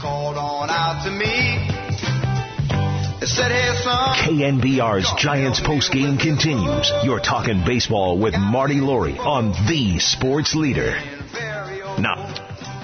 called on out to me. They said, hey, son. KNBR's Giants postgame continues. You're talking baseball with Marty Laurie on the Sports Leader. Now.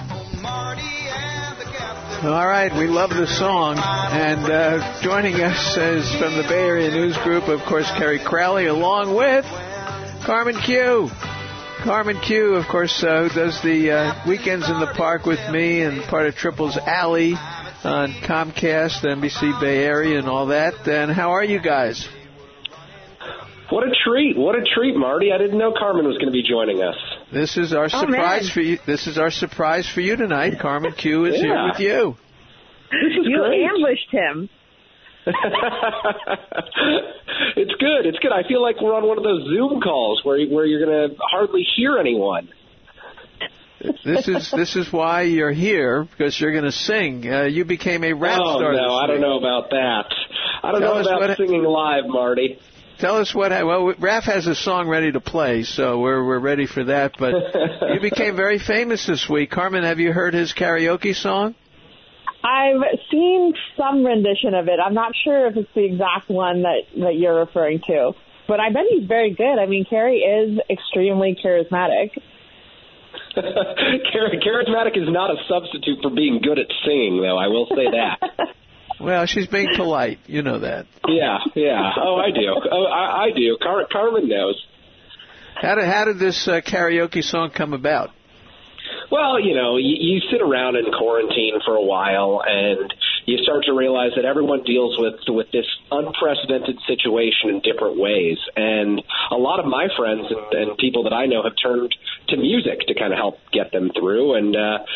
All right, we love the song. And joining us is from the Bay Area News Group, of course, Kerry Crowley, along with Carmen Q. Carmen Q, of course, who does the Weekends in the Park with me and part of Triple's Alley on Comcast, NBC Bay Area, and all that. And how are you guys? What a treat. What a treat, Marty. I didn't know Carmen was going to be joining us. This is our surprise for you. This is our surprise for you tonight. Carmen Q is here with you. This is you great. ambushed him. It's good. It's good. I feel like we're on one of those Zoom calls where you're going to hardly hear anyone. This is why you're here, because you're going to sing. You became a rap star. Oh, no, I don't know about that. I don't know about singing live, Marty. Tell us what. Well, Raph has a song ready to play, so we're ready for that. But you became very famous this week. Carmen, have you heard his karaoke song? I've seen some rendition of it. I'm not sure if it's the exact one that you're referring to, but I bet he's very good. I mean, Carrie is extremely charismatic. Charismatic is not a substitute for being good at singing, though. I will say that. Well, she's being polite. You know that. Yeah. Oh, I do. I do. Carmen knows. How did this karaoke song come about? Well, you sit around in quarantine for a while, and you start to realize that everyone deals with this unprecedented situation in different ways. And a lot of my friends and people that I know have turned to music to kind of help get them through. And,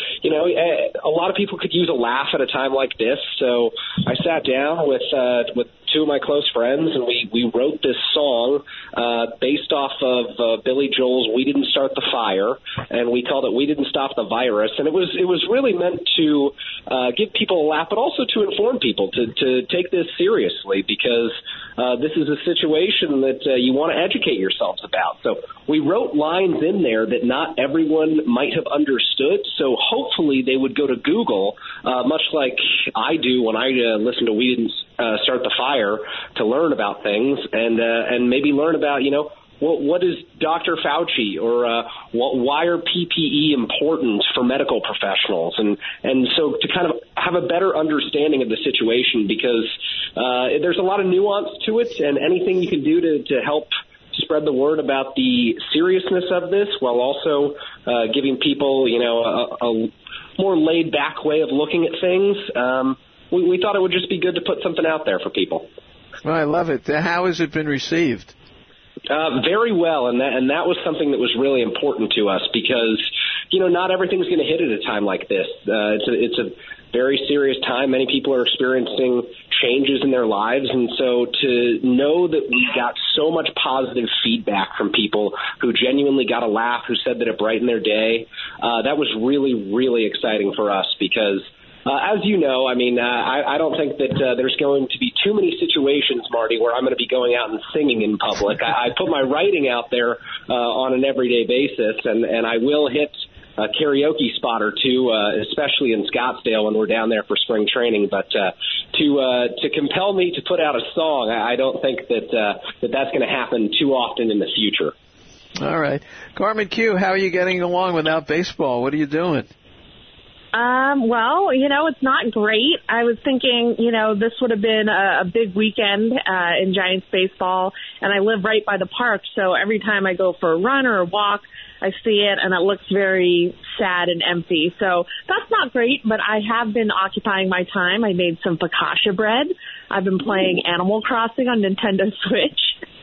a lot of people could use a laugh at a time like this. So I sat down with two of my close friends, and we wrote this song based off of Billy Joel's "We Didn't Start the Fire," and we called it "We Didn't Stop the Virus." And it was really meant to give people a laugh, but also to inform people to take this seriously, because this is a situation that you want to educate yourselves about. So we wrote lines in there that not everyone might have understood, so hopefully they would go to Google, much like I do when I listen to "We Didn't Start the Fire," to learn about things and maybe learn about, what is Dr. Fauci, or why are PPE important for medical professionals? And so to kind of have a better understanding of the situation, because there's a lot of nuance to it, and anything you can do to help spread the word about the seriousness of this, while also giving people, a more laid-back way of looking at things. We thought it would just be good to put something out there for people. Well, I love it. How has it been received? Very well, and that was something that was really important to us, because, not everything's going to hit at a time like this. It's a very serious time. Many people are experiencing changes in their lives, and so to know that we got so much positive feedback from people who genuinely got a laugh, who said that it brightened their day, that was really, really exciting for us, because as you know, I mean, I don't think that there's going to be too many situations, Marty, where I'm going to be going out and singing in public. I put my writing out there on an everyday basis, and I will hit a karaoke spot or two, especially in Scottsdale when we're down there for spring training. But to compel me to put out a song, I don't think that's going to happen too often in the future. All right. Carmen Q, how are you getting along without baseball? What are you doing? Well, it's not great. I was thinking, this would have been a big weekend in Giants baseball, and I live right by the park, so every time I go for a run or a walk, I see it, and it looks very sad and empty. So that's not great, but I have been occupying my time. I made some focaccia bread. I've been playing Animal Crossing on Nintendo Switch.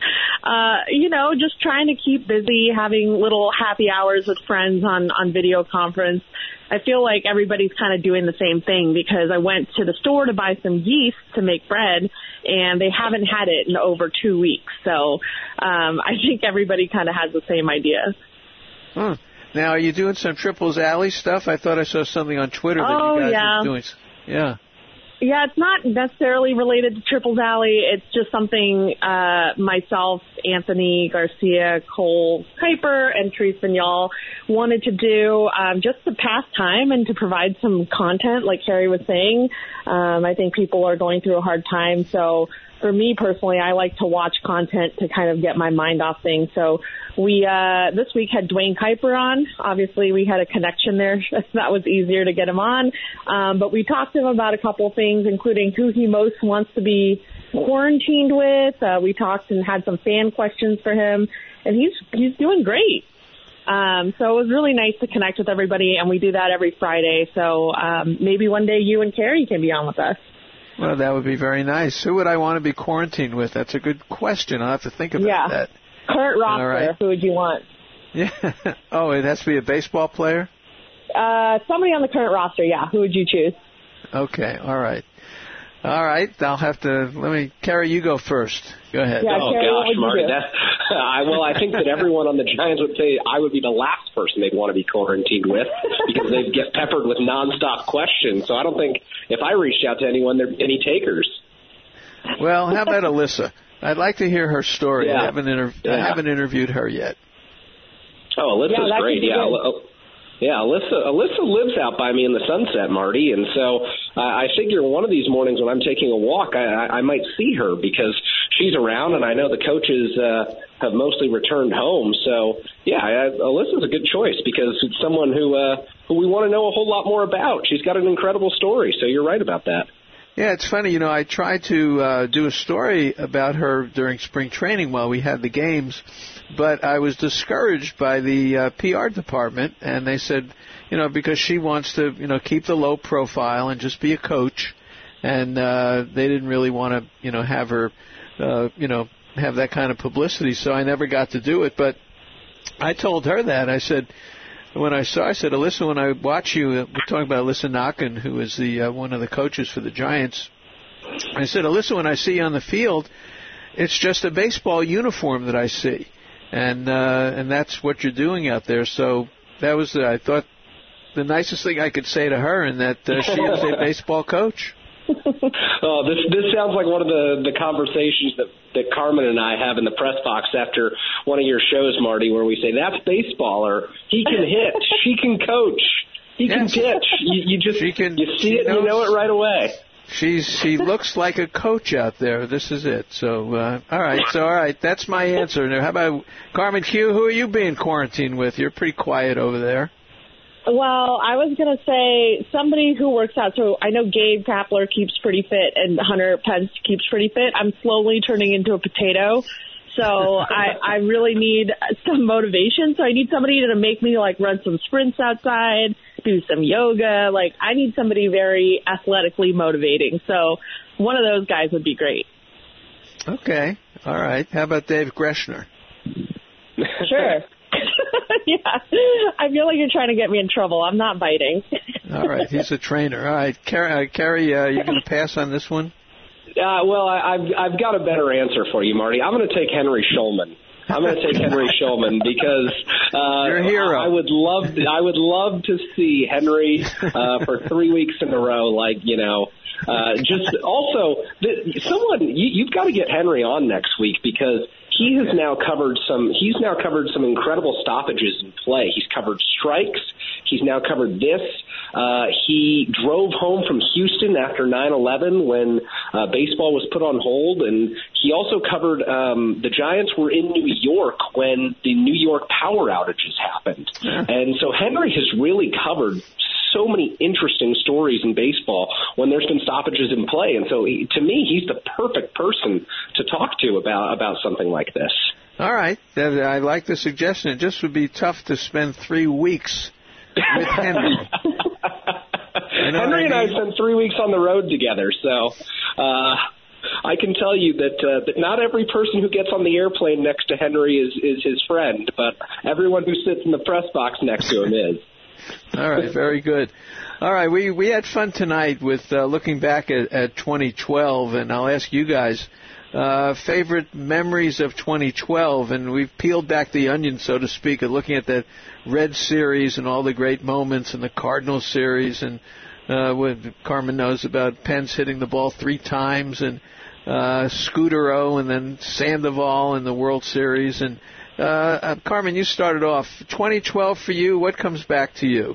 Just trying to keep busy, having little happy hours with friends on video conference. I feel like everybody's kind of doing the same thing, because I went to the store to buy some yeast to make bread, and they haven't had it in over 2 weeks. So I think everybody kind of has the same idea. Now, are you doing some Triple's Alley stuff? I thought I saw something on Twitter that you guys were doing. Yeah. Yeah, it's not necessarily related to Triples Alley. It's just something myself, Anthony Garcia, Cole Kuiper, and Therese Vignal wanted to do just to pass time and to provide some content, like Carrie was saying. I think people are going through a hard time, so for me personally, I like to watch content to kind of get my mind off things. So we this week had Dwayne Kuiper on. Obviously, we had a connection there. That was easier to get him on. But we talked to him about a couple of things, including who he most wants to be quarantined with. We talked and had some fan questions for him, and he's doing great. So it was really nice to connect with everybody, and we do that every Friday. So maybe one day you and Carrie can be on with us. Well, that would be very nice. Who would I want to be quarantined with? That's a good question. I'll have to think about that. Current roster, right. Who would you want? Yeah. Oh, it has to be a baseball player? Somebody on the current roster, yeah. Who would you choose? Okay, all right. All right, I'll have to, Carrie, you go first. Go ahead. Yeah, Carrie, gosh, Marty. I think that everyone on the Giants would say I would be the last person they'd want to be quarantined with because they'd get peppered with nonstop questions. So I don't think if I reached out to anyone, there'd be any takers. Well, how about Alyssa? I'd like to hear her story. Yeah. I haven't interviewed her yet. Oh, Alyssa's great. Yeah, Alyssa lives out by me in the Sunset, Marty, and so I figure one of these mornings when I'm taking a walk, I might see her because she's around, and I know the coaches have mostly returned home. So, yeah, Alyssa's a good choice because it's someone who we want to know a whole lot more about. She's got an incredible story, so you're right about that. Yeah, it's funny. I tried to do a story about her during spring training while we had the games, but I was discouraged by the PR department, and they said, because she wants to, keep the low profile and just be a coach, and they didn't really want to, have her, have that kind of publicity, so I never got to do it. But I told her that. I said, Alyssa, when I watch you, we're talking about Alyssa Nakken, who is the one of the coaches for the Giants. I said, Alyssa, when I see you on the field, it's just a baseball uniform that I see, and that's what you're doing out there. So that was, I thought, the nicest thing I could say to her, and that she is a baseball coach. Oh, this sounds like one of the conversations that Carmen and I have in the press box after one of your shows, Marty, where we say, that's baseball, or he can hit, she can coach, he can pitch. You see it and you know it right away. She looks like a coach out there. This is it. So, all right. That's my answer. Now, how about Carmen Q? Who are you being quarantined with? You're pretty quiet over there. Well, I was going to say somebody who works out. So I know Gabe Kapler keeps pretty fit and Hunter Pence keeps pretty fit. I'm slowly turning into a potato. So I really need some motivation. So I need somebody to make me run some sprints outside, do some yoga. I need somebody very athletically motivating. So one of those guys would be great. Okay. All right. How about Dave Greshner? Sure. Yeah, I feel like you're trying to get me in trouble. I'm not biting. All right, he's a trainer. All right, Carrie, you're going to pass on this one? Well, I've got a better answer for you, Marty. I'm going to take Henry Schulman. Because you're a hero. I would love to see Henry for 3 weeks in a row. Just also you've got to get Henry on next week because he has now covered some incredible stoppages in play. He's covered strikes. He's now covered this. He drove home from Houston after 9/11 when baseball was put on hold, and he also covered the Giants were in New York when the New York power outages happened. Yeah. And so Henry has really covered so many interesting stories in baseball when there's been stoppages in play. And so to me, he's the perfect person to talk to about something like this. All right. I like the suggestion. It just would be tough to spend 3 weeks with Henry. Henry and I spent 3 weeks on the road together, so I can tell you that not every person who gets on the airplane next to Henry is his friend, but everyone who sits in the press box next to him is. All right, very good. All right, we had fun tonight with looking back at 2012, and I'll ask you guys favorite memories of 2012, and we've peeled back the onion, so to speak, of looking at that Red Series and all the great moments, and the Cardinals series, and What Carmen knows about Pence hitting the ball 3 times, and Scudero, and then Sandoval in the World Series. And Carmen, you started off 2012 for you. What comes back to you?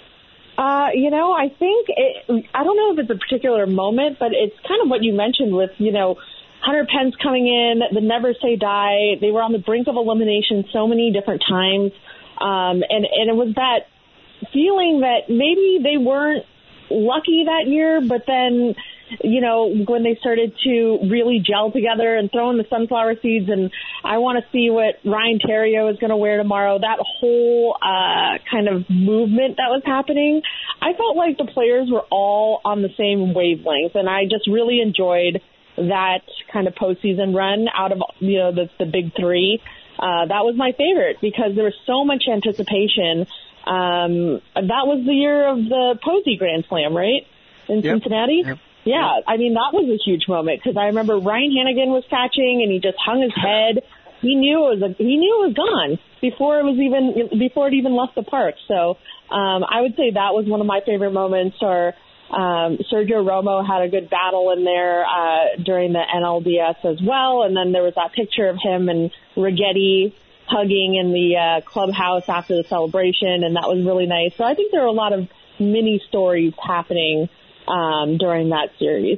I think I don't know if it's a particular moment, but it's kind of what you mentioned with, Hunter Pence coming in, the Never Say Die. They were on the brink of elimination so many different times. And it was that feeling that maybe they weren't lucky that year, but then, when they started to really gel together and throw in the sunflower seeds, and I want to see what Ryan Theriot is going to wear tomorrow, that whole kind of movement that was happening, I felt like the players were all on the same wavelength, and I just really enjoyed that kind of postseason run out of, the big 3. That was my favorite because there was so much anticipation. That was the year of the Posey Grand Slam, right? In Cincinnati? Yep. Yeah, I mean, that was a huge moment because I remember Ryan Hannigan was catching and he just hung his head. He knew it was gone before it even left the park. So, I would say that was one of my favorite moments. Or, Sergio Romo had a good battle in there, during the NLDS as well. And then there was that picture of him and Righetti hugging in the, clubhouse after the celebration. And that was really nice. So I think there were a lot of mini stories happening during that series.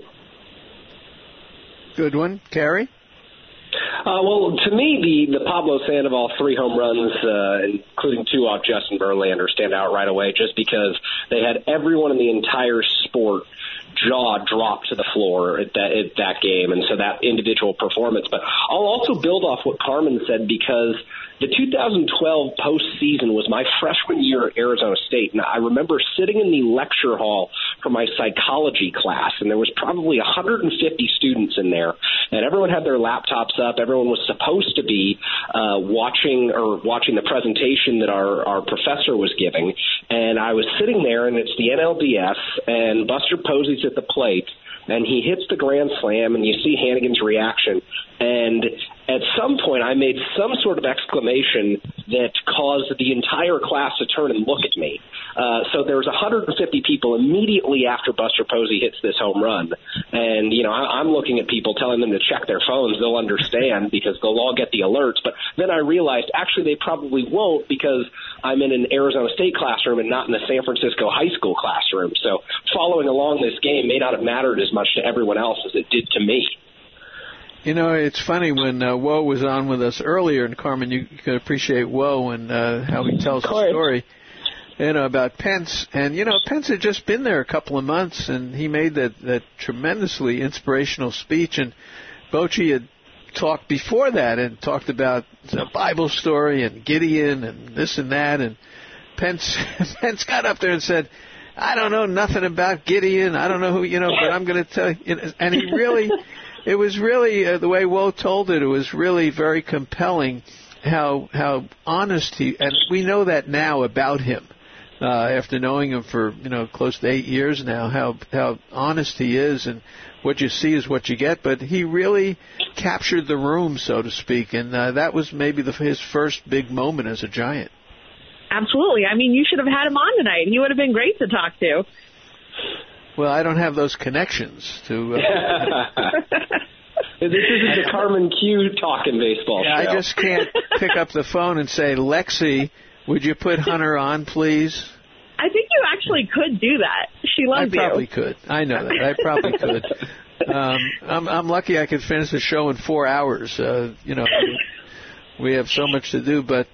Good one. Carrie? Well, to me, the Pablo Sandoval 3 home runs, including 2 off Justin Verlander, stand out right away just because they had everyone in the entire sport jaw dropped to the floor at that game, and so that individual performance. But I'll also build off what Carmen said because the 2012 postseason was my freshman year at Arizona State, and I remember sitting in the lecture hall for my psychology class, and there was probably 150 students in there, and everyone had their laptops up. Everyone was supposed to be watching the presentation that our professor was giving, and I was sitting there, and it's the NLDS, and Buster Posey's at the plate, and he hits the grand slam, and you see Hannigan's reaction. And at some point, I made some sort of exclamation that caused the entire class to turn and look at me. So there was 150 people immediately after Buster Posey hits this home run. And, I'm looking at people telling them to check their phones. They'll understand because they'll all get the alerts. But then I realized, actually, they probably won't because I'm in an Arizona State classroom and not in the San Francisco high school classroom. So following along this game may not have mattered as much to everyone else as it did to me. It's funny when Woe was on with us earlier, and Carmen, you can appreciate Woe and how he tells the story, about Pence. And, Pence had just been there a couple of months, and he made that tremendously inspirational speech. And Bochy had talked before that and talked about the Bible story and Gideon and this and that. And Pence got up there and said, I don't know nothing about Gideon. I don't know who, but I'm going to tell you. And he really... It was really, the way Woe told it, it was really very compelling how honest he, and we know that now about him, after knowing him for, close to 8 years now, how honest he is, and what you see is what you get, but he really captured the room, so to speak, and that was maybe his first big moment as a Giant. Absolutely. I mean, you should have had him on tonight. He would have been great to talk to. Well, I don't have those connections to... This isn't the Carmen Q talking baseball show. I just can't pick up the phone and say, Lexi, would you put Hunter on, please? I think you actually could do that. She loves you. I probably could. I know that. I probably could. I'm lucky I could finish the show in 4 hours. We have so much to do. But,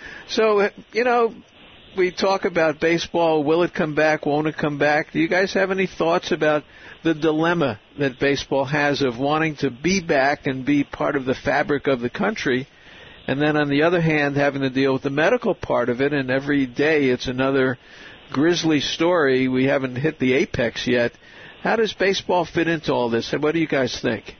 we talk about baseball. Will it come back? Won't it come back? Do you guys have any thoughts about the dilemma that baseball has of wanting to be back and be part of the fabric of the country, and then on the other hand having to deal with the medical part of it, and every day it's another grisly story. We haven't hit the apex yet. How does baseball fit into all this, and what do you guys think?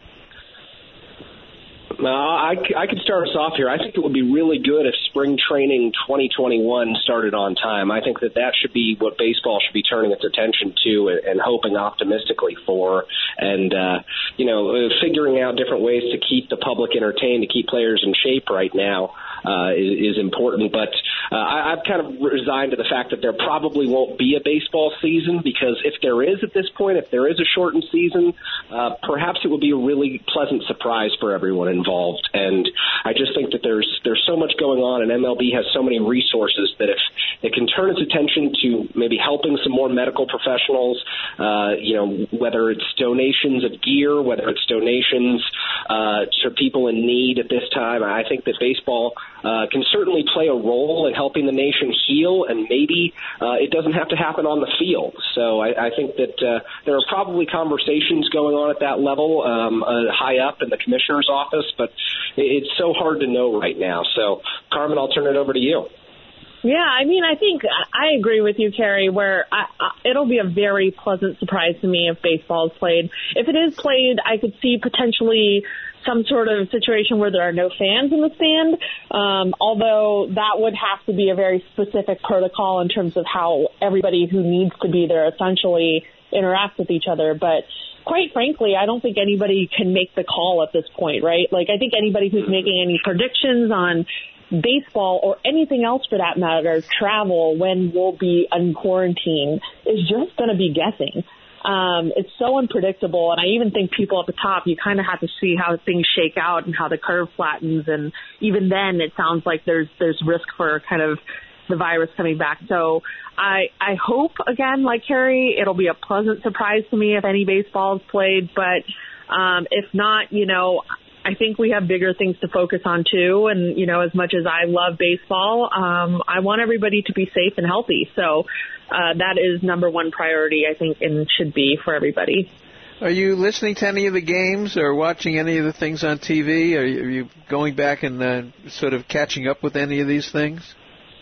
I could start us off here. I think it would be really good if spring training 2021 started on time. I think that should be what baseball should be turning its attention to and hoping optimistically for, and figuring out different ways to keep the public entertained, to keep players in shape right now. is important. But I've kind of resigned to the fact that there probably won't be a baseball season, because if there is at this point, if there is a shortened season, perhaps it would be a really pleasant surprise for everyone involved. And I just think that there's so much going on, and MLB has so many resources that if it can turn its attention to maybe helping some more medical professionals, whether it's donations of gear, whether it's donations to people in need at this time, I think that baseball can certainly play a role in helping the nation heal, and maybe it doesn't have to happen on the field. So I think that there are probably conversations going on at that level high up in the commissioner's office, but it's so hard to know right now. So, Carmen, I'll turn it over to you. Yeah, I mean, I think I agree with you, Carrie, where it'll be a very pleasant surprise to me if baseball is played. If it is played, I could see potentially some sort of situation where there are no fans in the stand, although that would have to be a very specific protocol in terms of how everybody who needs to be there essentially interacts with each other. But quite frankly, I don't think anybody can make the call at this point, right? Like, I think anybody who's making any predictions on baseball or anything else for that matter, travel, when we'll be in quarantine, is just going to be guessing. It's so unpredictable, and I even think people at the top, you kind of have to see how things shake out and how the curve flattens, and even then it sounds like there's risk for kind of the virus coming back. So I hope, again, like Carrie, it'll be a pleasant surprise to me if any baseball is played, but if not, I think we have bigger things to focus on too. And, as much as I love baseball, I want everybody to be safe and healthy. So that is number one priority, I think, and should be for everybody. Are you listening to any of the games or watching any of the things on TV? Are you going back and sort of catching up with any of these things?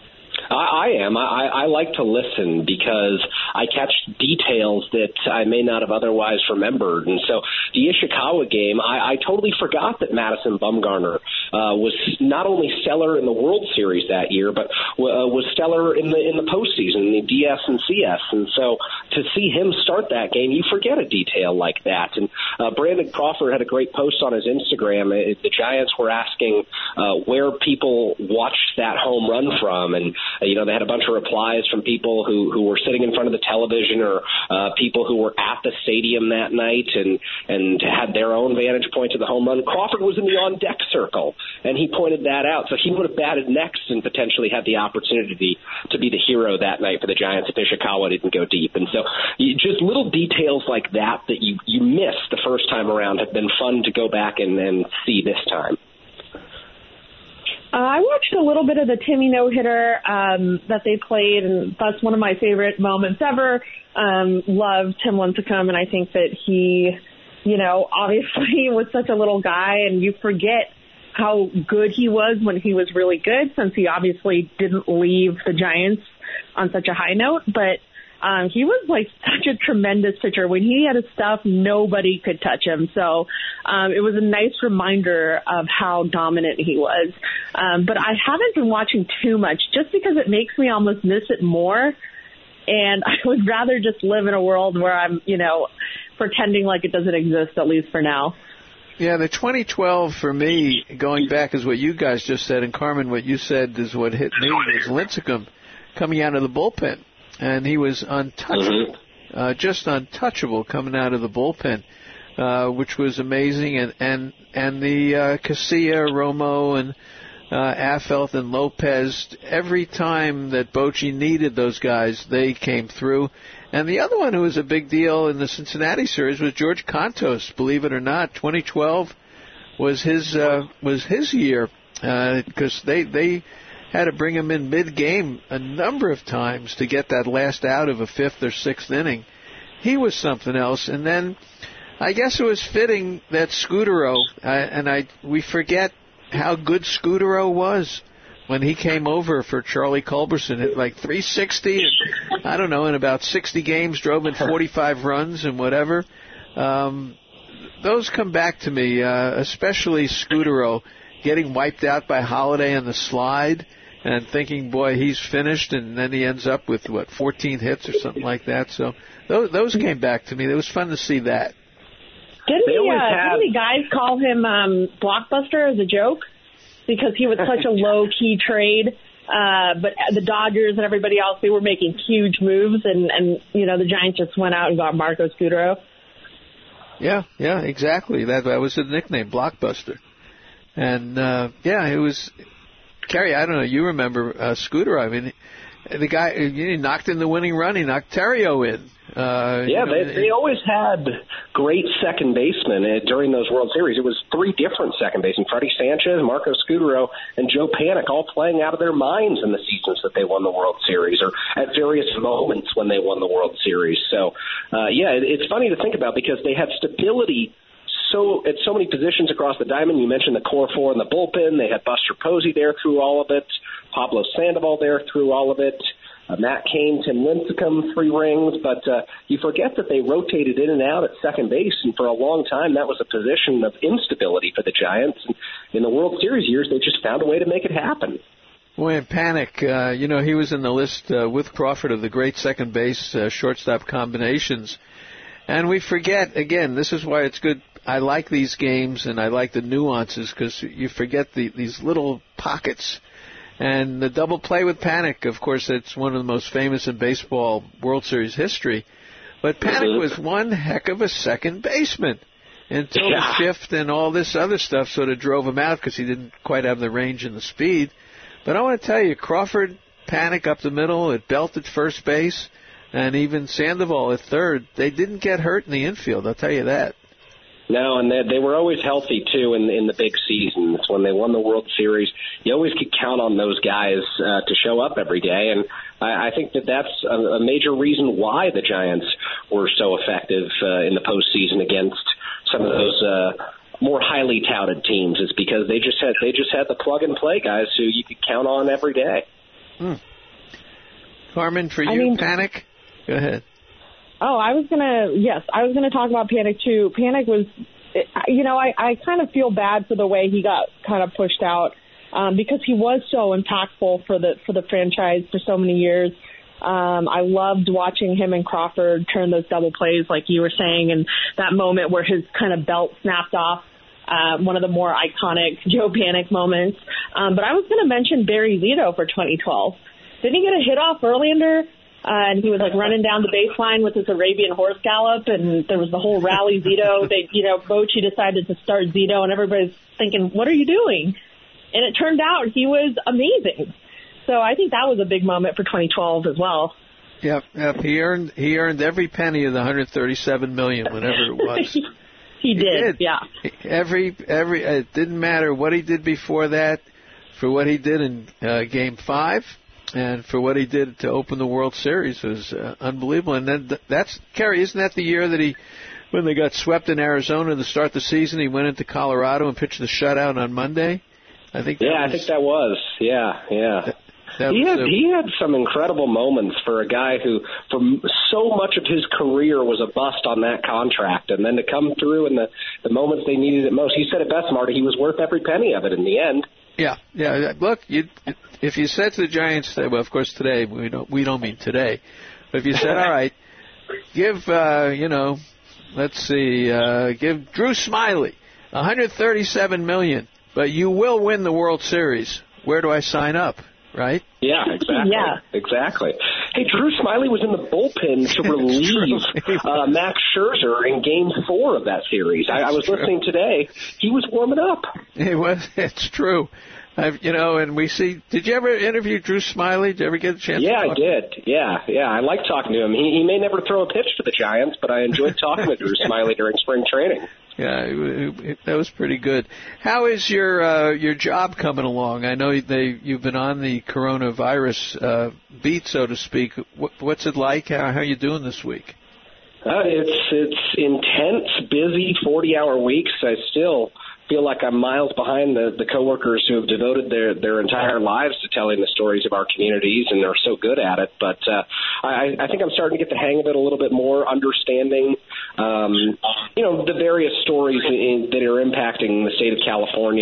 I am. I like to listen because I catch details that I may not have otherwise remembered. And so the Ishikawa game, I totally forgot that Madison Bumgarner was not only stellar in the World Series that year, but was stellar in the postseason, in the DS and CS. And so to see him start that game, you forget a detail like that. And Brandon Crawford had a great post on his Instagram. The Giants were asking where people watched that home run from, and they had a bunch of replies from people who were sitting in front of the television, or people who were at the stadium that night and had their own vantage point to the home run. Crawford was in the on-deck circle, and he pointed that out. So he would have batted next and potentially had the opportunity to be the hero that night for the Giants if Ishikawa didn't go deep. And so just little details like that you missed the first time around have been fun to go back and see this time. I watched a little bit of the Timmy no-hitter that they played, and that's one of my favorite moments ever. Love Tim Lincecum, and I think that he, obviously was such a little guy, and you forget how good he was when he was really good, since he obviously didn't leave the Giants on such a high note. But he was like such a tremendous pitcher. When he had his stuff, nobody could touch him. So it was a nice reminder of how dominant he was. But I haven't been watching too much just because it makes me almost miss it more. And I would rather just live in a world where I'm, pretending like it doesn't exist, at least for now. Yeah, the 2012 for me, going back, is what you guys just said. And Carmen, what you said is what hit me, was Lincecum coming out of the bullpen. And he was untouchable, just untouchable coming out of the bullpen, which was amazing. And the Casilla, Romo, and Affeldt and Lopez, every time that Bochy needed those guys, they came through. And the other one who was a big deal in the Cincinnati series was George Contos. Believe it or not, 2012 was his year, because they had to bring him in mid-game a number of times to get that last out of a fifth or sixth inning. He was something else. And then I guess it was fitting that Scutaro, we forget how good Scutaro was when he came over for Charlie Culberson. Hit like 360, and I don't know, in about 60 games, drove in 45 runs and whatever. Those come back to me, especially Scutaro getting wiped out by Holiday on the slide and thinking, boy, he's finished, and then he ends up with, 14 hits or something like that. So those came back to me. It was fun to see that. Didn't the guys call him Blockbuster as a joke? because he was such a low-key trade. But the Dodgers and everybody else, they were making huge moves, and the Giants just went out and got Marco Scutaro. Yeah, exactly. That was his nickname, Blockbuster. And, it was, Kerry, I don't know, you remember Scutaro. I mean, the guy, he knocked in the winning run. He knocked Terrio in. They always had great second basemen during those World Series. It was 3 different second basemen: Freddie Sanchez, Marco Scutaro, and Joe Panik, all playing out of their minds in the seasons that they won the World Series, or at various moments when they won the World Series. So, it's funny to think about because they had stability at so many positions across the diamond. You mentioned the core 4 in the bullpen. They had Buster Posey there through all of it, Pablo Sandoval there through all of it, Matt Cain, Tim Lincecum, 3 rings, but you forget that they rotated in and out at second base, and for a long time that was a position of instability for the Giants. And in the World Series years, they just found a way to make it happen. Boy, in Panik, he was in the list with Crawford of the great second base shortstop combinations. And we forget, again, this is why it's good. I like these games and I like the nuances because you forget these little pockets. And the double play with Panik, of course, it's one of the most famous in baseball World Series history. But Panik was one heck of a second baseman until the shift and all this other stuff sort of drove him out because he didn't quite have the range and the speed. But I want to tell you, Crawford, Panik up the middle, at Belt at first base, and even Sandoval at third, they didn't get hurt in the infield, I'll tell you that. No, and they were always healthy, too, in the big seasons. When they won the World Series, you always could count on those guys to show up every day. And I think that's a major reason why the Giants were so effective in the postseason against some of those more highly touted teams, is because they just had the plug-and-play guys who you could count on every day. Carmen, for you, Panik? Go ahead. Oh, I was going to talk about Panik, too. Panik was, I kind of feel bad for the way he got kind of pushed out because he was so impactful for the franchise for so many years. I loved watching him and Crawford turn those double plays, like you were saying, and that moment where his kind of belt snapped off, one of the more iconic Joe Panik moments. But I was going to mention Barry Zito for 2012. Didn't he get a hit off Verlander? And he was like running down the baseline with his Arabian horse gallop, and there was the whole rally Zito. Bochy decided to start Zito, and everybody's thinking, "What are you doing?" And it turned out he was amazing. So I think that was a big moment for 2012 as well. Yep. He earned every penny of the $137 million, whatever it was. He did. Yeah. Every it didn't matter what he did before that, for what he did in Game 5. And for what he did to open the World Series was unbelievable. And then Kerry, isn't that the year that when they got swept in Arizona to start the season, he went into Colorado and pitched the shutout on Monday? I think that was. Yeah. He had some incredible moments for a guy who, for so much of his career, was a bust on that contract. And then to come through in the moments they needed it most, he said it best, Marty, he was worth every penny of it in the end. Yeah. Look, if you said to the Giants, well, of course today we don't mean today, but if you said, all right, give give Drew Smyly $137 million, but you will win the World Series. Where do I sign up? Right? Yeah, exactly. Exactly. Hey, Drew Smyly was in the bullpen to relieve Max Scherzer in Game 4 of that series. I was listening today. He was warming up. It's true. And we see. Did you ever interview Drew Smyly? Did you ever get a chance? Yeah, I did. Yeah. I like talking to him. He may never throw a pitch to the Giants, but I enjoyed talking to Drew Smyly during spring training. Yeah, that was pretty good. How is your job coming along? I know you've been on the coronavirus beat, so to speak. What's it like? How are you doing this week? It's intense, busy, 40-hour weeks. I still feel like I'm miles behind the coworkers who have devoted their entire lives to telling the stories of our communities and are so good at it. But I think I'm starting to get the hang of it a little bit more, understanding the various stories that are impacting the state of California.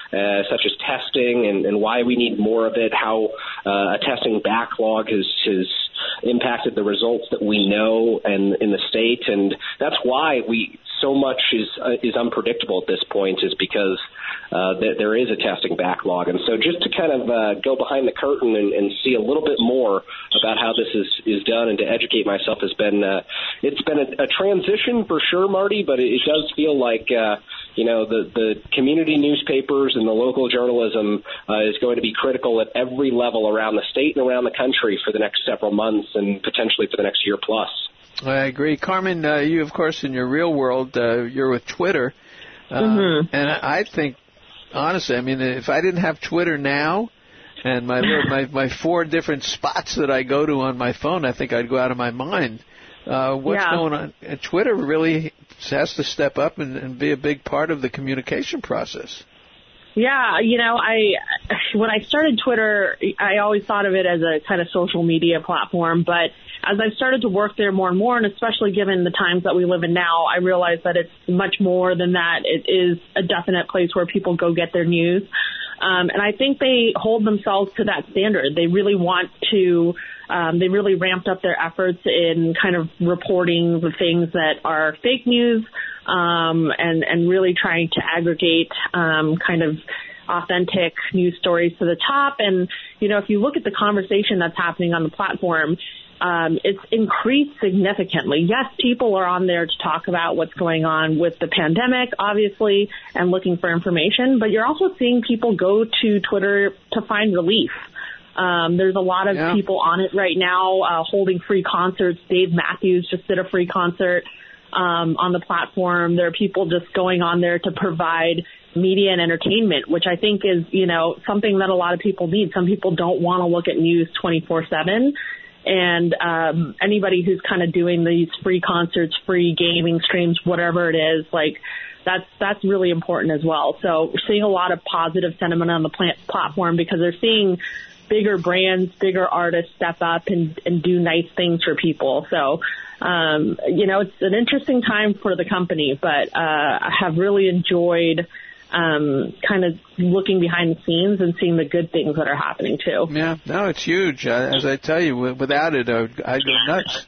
such as testing and why we need more of it, how a testing backlog has impacted the results that we know and in the state, and that's why so much is unpredictable at this point, is because there is a testing backlog. And so just to kind of go behind the curtain and see a little bit more about how this is done and to educate myself has been it's been a transition for sure, Marty, but it does feel like the community newspapers and the local journalism is going to be critical at every level around the state and around the country for the next several months and potentially for the next year plus. I agree. Carmen, you, of course, in your real world, you're with Twitter. And I think, honestly, I mean, if I didn't have Twitter now and my 4 different spots that I go to on my phone, I think I'd go out of my mind. What's going on? Twitter really has to step up and be a big part of the communication process. Yeah, when I started Twitter, I always thought of it as a kind of social media platform, but as I've started to work there more and more, and especially given the times that we live in now, I realize that it's much more than that. It is a definite place where people go get their news. And I think they hold themselves to that standard. They really want to, they really ramped up their efforts in kind of reporting the things that are fake news, and really trying to aggregate, kind of authentic news stories to the top. And, if you look at the conversation that's happening on the platform, it's increased significantly. Yes, people are on there to talk about what's going on with the pandemic, obviously, and looking for information, but you're also seeing people go to Twitter to find relief. There's a lot of people on it right now, holding free concerts. Dave Matthews just did a free concert on the platform. There are people just going on there to provide media and entertainment, which I think is, something that a lot of people need. Some people don't want to look at news 24/7. And anybody who's kind of doing these free concerts, free gaming streams, whatever it is, like that's really important as well. So we're seeing a lot of positive sentiment on the platform because they're seeing bigger brands, bigger artists step up and do nice things for people. So, it's an interesting time for the company, but I have really enjoyed kind of looking behind the scenes and seeing the good things that are happening too. Yeah, no, it's huge. As I tell you, without it, I'd go nuts.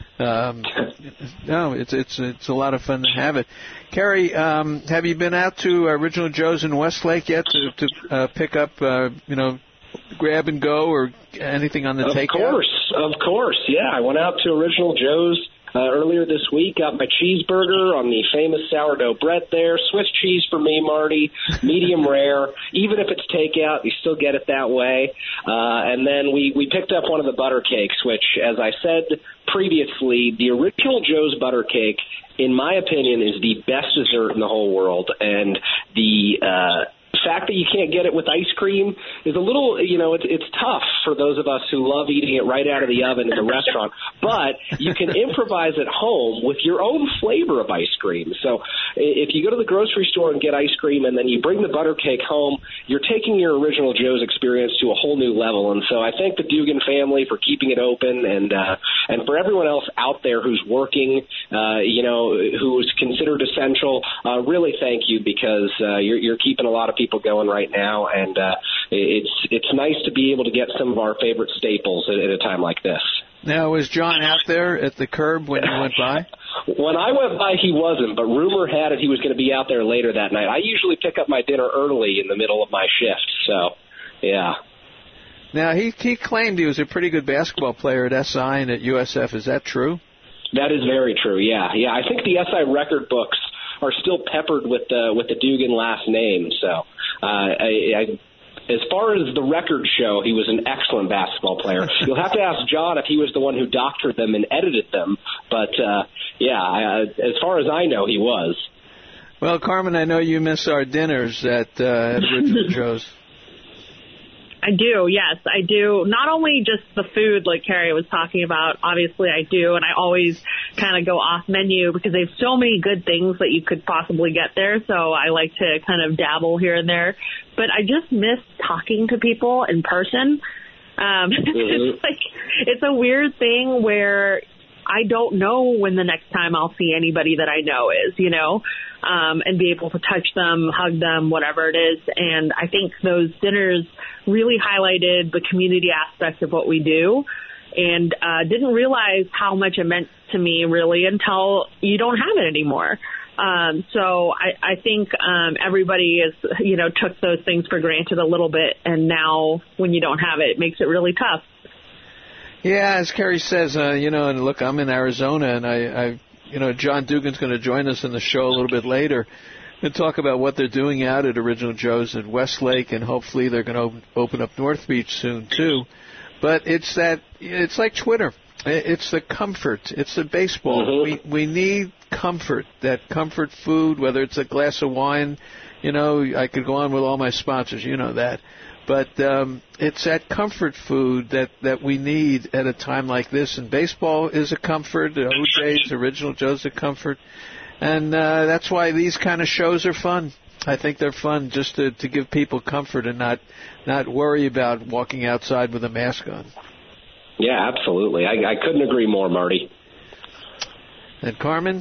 No, it's a lot of fun to have it. Carrie, have you been out to Original Joe's in Westlake yet to pick up, grab and go or anything on the takeout? Of course. Yeah, I went out to Original Joe's earlier this week, got my cheeseburger on the famous sourdough bread there. Swiss cheese for me, Marty, medium rare. Even if it's takeout, you still get it that way. And then we picked up one of the butter cakes, which, as I said previously, the Original Joe's butter cake, in my opinion, is the best dessert in the whole world. And the fact that you can't get it with ice cream is a little, it's tough for those of us who love eating it right out of the oven in the restaurant. But you can improvise at home with your own flavor of ice cream. So if you go to the grocery store and get ice cream and then you bring the butter cake home, you're taking your Original Joe's experience to a whole new level. And so I thank the Dugan family for keeping it open and for everyone else out there who's working, who's considered essential, really thank you because you're keeping a lot of people going right now, and it's nice to be able to get some of our favorite staples at a time like this. Now, was John out there at the curb when you went by? When I went by, he wasn't, but rumor had it he was going to be out there later that night. I usually pick up my dinner early in the middle of my shift, so, yeah. Now, he claimed he was a pretty good basketball player at SI and at USF. Is that true? That is very true, yeah. Yeah, I think the SI record books are still peppered with the Dugan last name, so as far as the records show, he was an excellent basketball player. You'll have to ask John if he was the one who doctored them and edited them, but as far as I know, he was. Well, Carmen, I know you miss our dinners at Original Joe's. I do, yes, I do. Not only just the food like Carrie was talking about, obviously I do, and I always kind of go off menu because they have so many good things that you could possibly get there, so I like to kind of dabble here and there. But I just miss talking to people in person. It's a weird thing where I don't know when the next time I'll see anybody that I know is, and be able to touch them, hug them, whatever it is. And I think those dinners really highlighted the community aspect of what we do, and didn't realize how much it meant to me really until you don't have it anymore. So I think everybody is, took those things for granted a little bit, and now when you don't have it, it makes it really tough. Yeah, as Carrie says, and look, I'm in Arizona, and I John Dugan's going to join us in the show a little bit later and talk about what they're doing out at Original Joe's at Westlake, and hopefully they're going to open up North Beach soon too. But it's like Twitter. It's the comfort. It's the baseball. Mm-hmm. We need comfort, that comfort food, whether it's a glass of wine. I could go on with all my sponsors, that. But it's that comfort food that we need at a time like this. And baseball is a comfort. OJ's, Original Joe's a comfort. And that's why these kind of shows are fun. I think they're fun just to give people comfort and not worry about walking outside with a mask on. Yeah, absolutely. I couldn't agree more, Marty. And Carmen?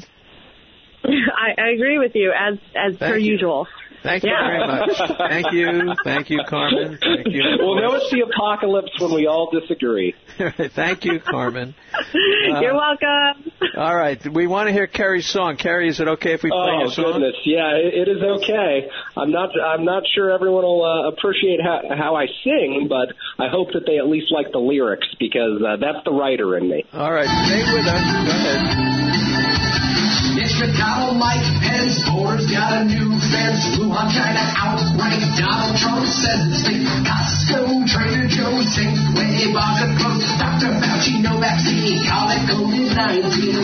I agree with you, as per usual. Thank you very much. Thank you, Carmen. Thank you. We'll know it's the apocalypse when we all disagree. Thank you, Carmen. You're welcome. All right. We want to hear Carrie's song. Carrie, is it okay if we play your song? Oh, goodness. Yeah, it is okay. I'm not sure everyone will appreciate how I sing, but I hope that they at least like the lyrics, because that's the writer in me. All right. Stay with us. Go ahead. It's Donald Mike Pence, Ford's got a new fence. Wuhan, China, outbreak. Donald Trump says it's fake. Costco, Trader Joe's, Safeway, Baja Post, Dr. Fauci, no vaccine. Call it COVID-19.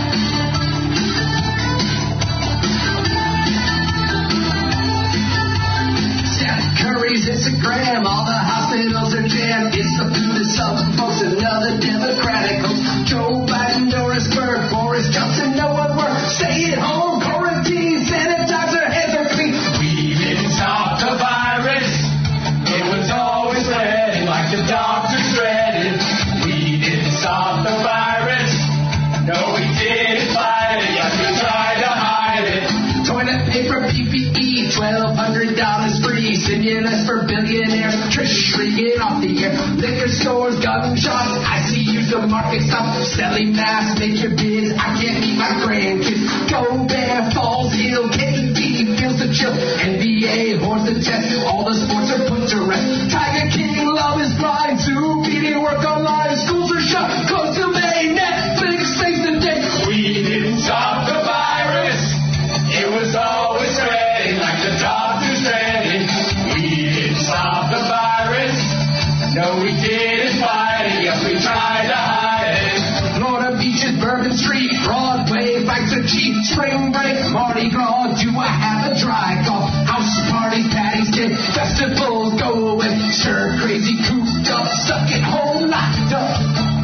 Steph Curry's Instagram, all the hospitals are jammed. It's the food of some folks, another Democratic host. Joe Biden, Doris Burke, Boris Johnson, no one works. Stay at home, quarantine, sanitize our hands are clean. We didn't stop the virus. It was always spreading like the doctors dreaded. We didn't stop the virus. No, we didn't fight it. Yes, we tried to hide it. Toilet paper, PPE, $1,200 free. Stimulus for billionaires. Trish shrieking off the air. Liquor stores, gun shops. ICUs, the market stop. Selling masks, make your bids. I can't meet my grandkids. Go Bear, Falls Hill, KD feels the chill. NBA, horse the test. All the sports are put to rest. Tiger King, Love is Blind. Zoom meeting, work online. Schools are shut. Close to May. Netflix saves the day. We didn't stop the virus. It was always spreading like the doctors dreaded. We didn't stop the virus. No, we didn't fight it. Yes, we tried to hide it. Florida beaches, Bourbon Street, Broadway, bikes are cheap. Spring break, Mardi Gras. Do I have a dry cough? House parties, Patty's Day, festivals go away. Stir crazy, cooped up, stuck at home, locked up.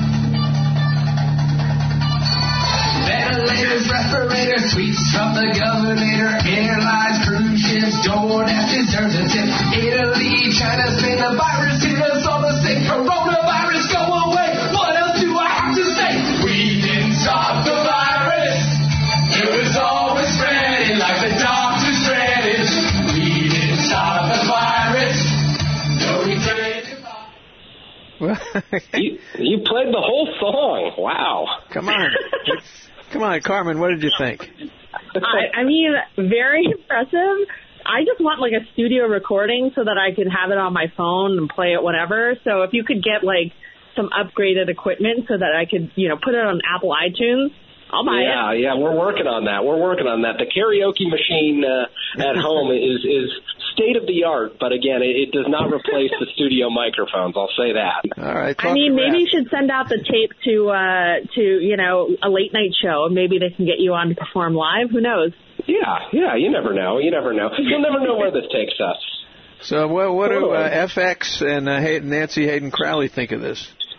Ventilators, respirators, tweets from the governor, airlines, cruise ships, DoorDash deserves a tip. Italy, China, Spain, the virus hit us all the same. Coronavirus, go away. What else do I have to say? We didn't stop the virus. It was always spreading like the doctors dreaded. We didn't stop the virus. No, we didn't. You played the whole song. Wow. Come on, Carmen, what did you think? I mean, very impressive. I just want like a studio recording so that I can have it on my phone and play it whenever. So if you could get like some upgraded equipment so that I could, put it on Apple iTunes, I'll buy it. Yeah, we're working on that. The karaoke machine at home is state of the art, but again, it does not replace the studio microphones. I'll say that. All right. Maybe you should send out the tape to a late night show, and maybe they can get you on to perform live. Who knows? Yeah. You never know. You'll never know where this takes us. So, what do FX and Nancy Hayden Crowley think of this?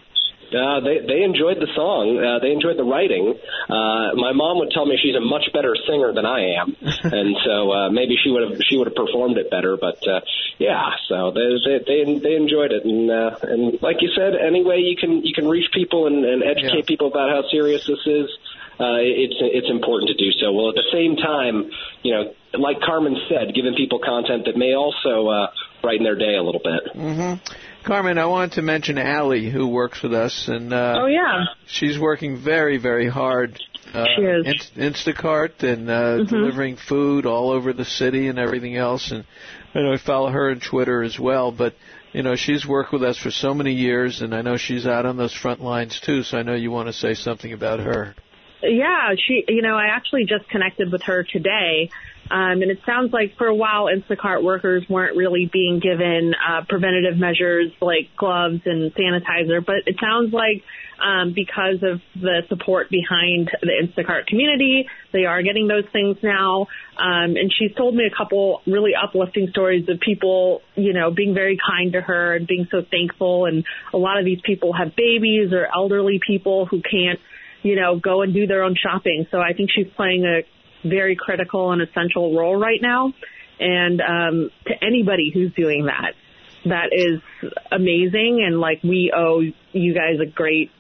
They enjoyed the song. They enjoyed the writing. My mom would tell me she's a much better singer than I am, and so maybe she would have performed it better. But yeah, so they enjoyed it, and like you said, any way you can reach people and educate people about how serious this is. It's important to do so. Well, at the same time, like Carmen said, giving people content that may also brighten their day a little bit. Mm-hmm. Carmen, I wanted to mention Allie, who works with us, and she's working very, very hard. She is. Instacart and delivering food all over the city and everything else. And I know I follow her on Twitter as well, but she's worked with us for so many years, and I know she's out on those front lines too. So I know you want to say something about her. Yeah, I actually just connected with her today. And it sounds like for a while Instacart workers weren't really being given preventative measures like gloves and sanitizer, but it sounds like because of the support behind the Instacart community, they are getting those things now. And she's told me a couple really uplifting stories of people, being very kind to her and being so thankful. And a lot of these people have babies or elderly people who can't, go and do their own shopping. So I think she's playing a very critical and essential role right now. And to anybody who's doing that is amazing. And we owe you guys a great,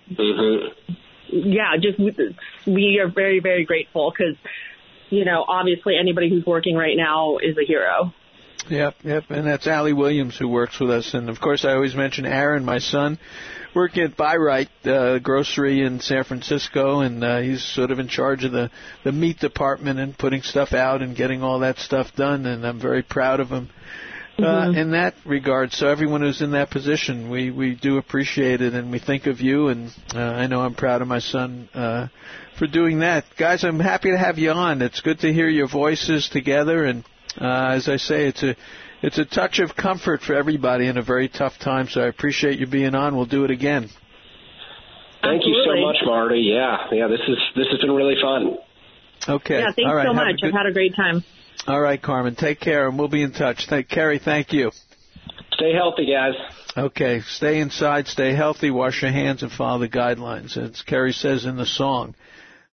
we are very, very grateful because, obviously anybody who's working right now is a hero. Yep. And that's Allie Williams who works with us. And, of course, I always mention Aaron, my son, working at Buy Right grocery in San Francisco, and he's sort of in charge of the meat department and putting stuff out and getting all that stuff done, and I'm very proud of him in that regard. So everyone who's in that position, we do appreciate it, and we think of you, and I know I'm proud of my son for doing that. Guys, I'm happy to have you on. It's good to hear your voices together, and as I say, it's a touch of comfort for everybody in a very tough time, so I appreciate you being on. We'll do it again. Thank you so much, Marty. Yeah, this has been really fun. Okay. Yeah, thanks so much. I've had a great time. All right, Carmen, take care, and we'll be in touch. Kerry, thank you. Stay healthy, guys. Okay, stay inside, stay healthy, wash your hands, and follow the guidelines. As Kerry says in the song,